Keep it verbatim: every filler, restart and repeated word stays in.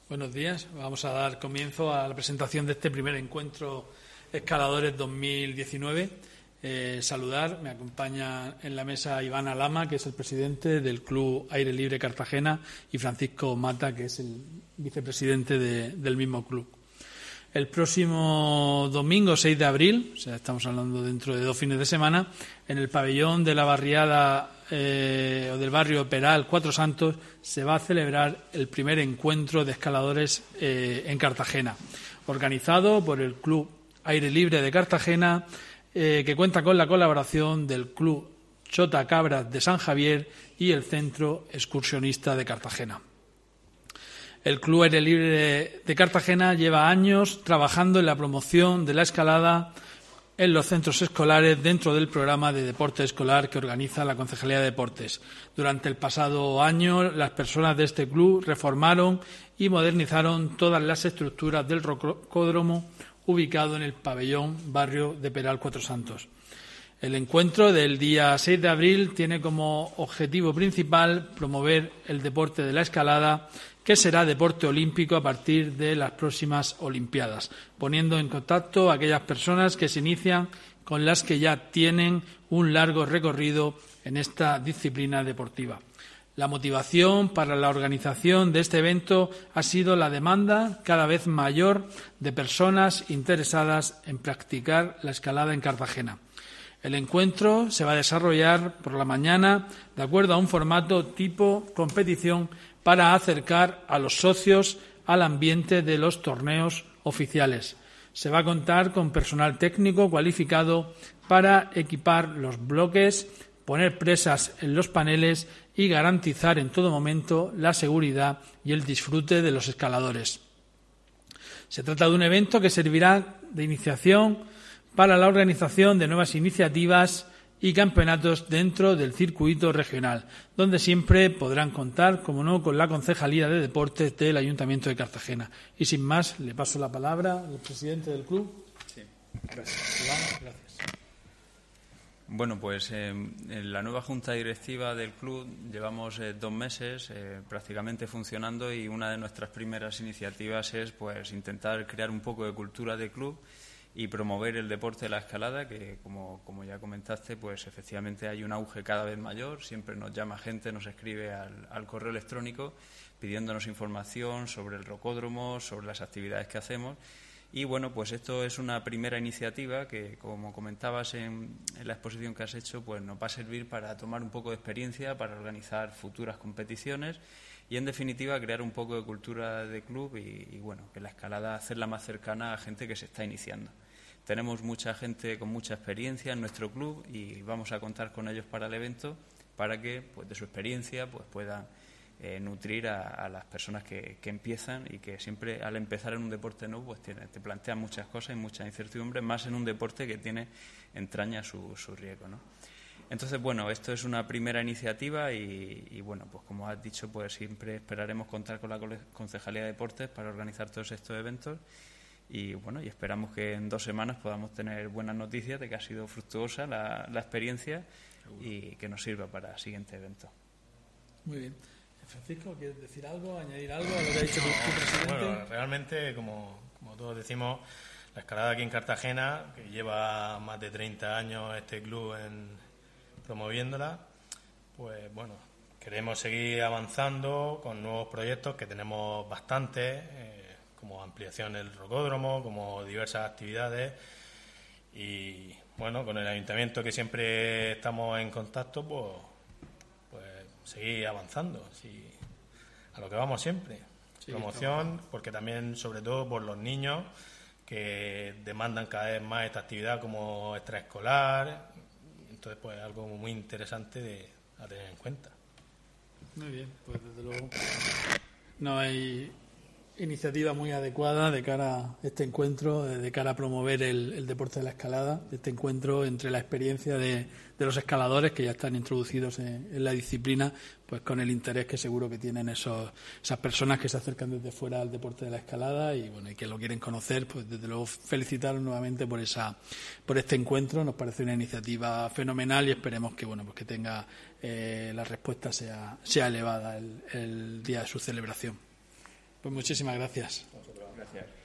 Buenos días. Vamos a dar comienzo a la presentación de este primer encuentro Escaladores dos mil diecinueve. Eh, saludar, me acompaña en la mesa Iván Alama, que es el presidente del Club Aire Libre Cartagena, y Francisco Mata, que es el vicepresidente de, del mismo club. El próximo domingo seis de abril, o sea, estamos hablando dentro de dos fines de semana, en el pabellón de la barriada eh, o del barrio Peral Cuatro Santos se va a celebrar el primer encuentro de escaladores eh, en Cartagena, organizado por el Club Aire Libre de Cartagena, eh, que cuenta con la colaboración del Club Chota Cabras de San Javier y el Centro Excursionista de Cartagena. El Club Aire Libre de Cartagena lleva años trabajando en la promoción de la escalada en los centros escolares dentro del programa de deporte escolar que organiza la Concejalía de Deportes. Durante el pasado año, las personas de este club reformaron y modernizaron todas las estructuras del rocódromo ubicado en el pabellón barrio de Peral Cuatro Santos. El encuentro del día seis de abril tiene como objetivo principal promover el deporte de la escalada, que será deporte olímpico a partir de las próximas Olimpiadas, poniendo en contacto a aquellas personas que se inician con las que ya tienen un largo recorrido en esta disciplina deportiva. La motivación para la organización de este evento ha sido la demanda cada vez mayor de personas interesadas en practicar la escalada en Cartagena. El encuentro se va a desarrollar por la mañana de acuerdo a un formato tipo competición para acercar a los socios al ambiente de los torneos oficiales. Se va a contar con personal técnico cualificado para equipar los bloques, poner presas en los paneles y garantizar en todo momento la seguridad y el disfrute de los escaladores. Se trata de un evento que servirá de iniciación para la organización de nuevas iniciativas y campeonatos dentro del circuito regional, donde siempre podrán contar, como no, con la Concejalía de Deportes del Ayuntamiento de Cartagena. Y sin más, le paso la palabra al presidente del club. Sí. Gracias. Iván, gracias. Bueno, pues eh, en la nueva junta directiva del club llevamos eh, dos meses eh, prácticamente funcionando, y una de nuestras primeras iniciativas es pues intentar crear un poco de cultura de club y promover el deporte de la escalada, que como, como ya comentaste, pues efectivamente hay un auge cada vez mayor. Siempre nos llama gente, nos escribe al, al correo electrónico pidiéndonos información sobre el rocódromo, sobre las actividades que hacemos. Y bueno, pues esto es una primera iniciativa que, como comentabas en, en la exposición que has hecho, pues nos va a servir para tomar un poco de experiencia, para organizar futuras competiciones y, en definitiva, crear un poco de cultura de club y, y bueno, que la escalada hacerla más cercana a gente que se está iniciando. Tenemos mucha gente con mucha experiencia en nuestro club y vamos a contar con ellos para el evento, para que pues de su experiencia pues puedan eh, nutrir a, a las personas que, que empiezan, y que siempre al empezar en un deporte nuevo pues tiene, te plantean muchas cosas y mucha incertidumbre, más en un deporte que tiene entraña su, su riesgo, ¿no? Entonces, bueno, esto es una primera iniciativa y, y, bueno, pues como has dicho, pues siempre esperaremos contar con la Concejalía de Deportes para organizar todos estos eventos y, bueno, y esperamos que en dos semanas podamos tener buenas noticias de que ha sido fructuosa la, la experiencia y que nos sirva para el siguiente evento. Muy bien. Francisco, ¿quieres decir algo, añadir algo a lo que ha dicho tu, tu presidente? Bueno, realmente, como, como todos decimos, la escalada aquí en Cartagena, que lleva más de treinta años este club en promoviéndola, pues bueno, queremos seguir avanzando con nuevos proyectos que tenemos bastantes, eh, como ampliación del rocódromo, como diversas actividades, y bueno, con el ayuntamiento, que siempre estamos en contacto, pues, pues seguir avanzando, sí, a lo que vamos siempre. Sí, promoción, porque también, sobre todo por los niños que demandan cada vez más esta actividad como extraescolar. Entonces, pues algo muy interesante de a tener en cuenta. Muy bien, pues desde luego no hay iniciativa muy adecuada de cara a este encuentro, de cara a promover el, el deporte de la escalada, este encuentro entre la experiencia de, de los escaladores que ya están introducidos en, en la disciplina, pues con el interés que seguro que tienen esos, esas personas que se acercan desde fuera al deporte de la escalada y bueno, y que lo quieren conocer, pues desde luego felicitarlos nuevamente por esa, por este encuentro. Nos parece una iniciativa fenomenal y esperemos que bueno, pues que tenga eh, la respuesta sea, sea elevada el, el día de su celebración. Pues muchísimas gracias. Gracias.